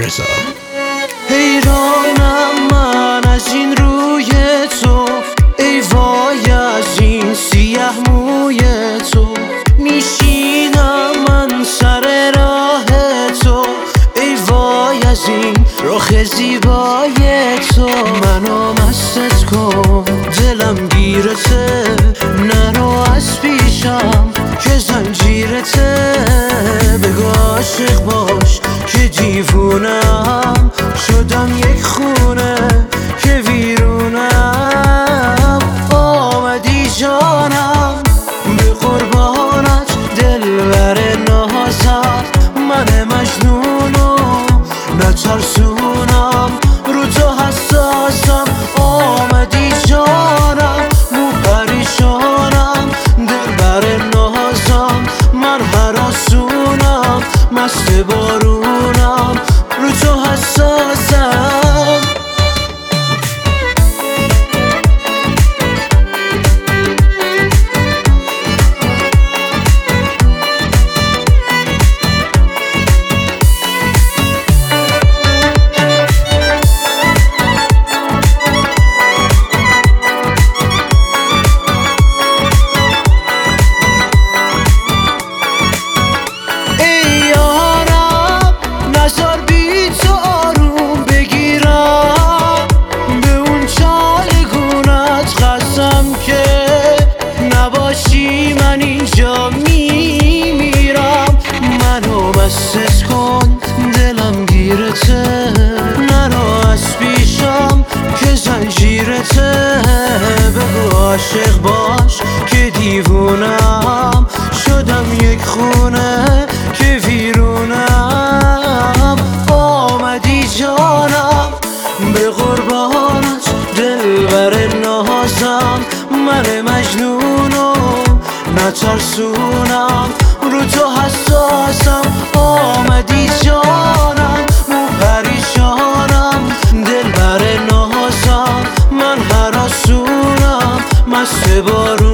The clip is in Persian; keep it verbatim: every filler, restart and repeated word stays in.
رضا. حیرانم من از این روی تو، ای وای از این سیه موی تو. میشینم من سر راه تو، ای وای از این رخ زیبای تو. منو مستت کن دلم گیرته، نرو از پیشم که زنجیرته. بگو عاشق باش که دیوونم، شدم یک خونه که ویرونم. آمدی جانم به قربانت، دلبر نازت، من مجنونو نترسونم، رو تو حساسم. آمدی جانم مو پریشانم، دلبر نازم، من هراسونم، مست بارونم، رو تو حساسم. من اینجا میمیرم، منو مستت کن دلم گیرته، نرو از پیشم که زنجیرته. بگو عاشق باش که دیوونم، شدم یک خونه که ویرونم. آمدی جانم به قربانت، دلبر نازم، من مجنونو نترسونم، رو تو حساسم. آمدی جانم مو پریشانم، دلبر نازم، من هراسونم، مست بارون.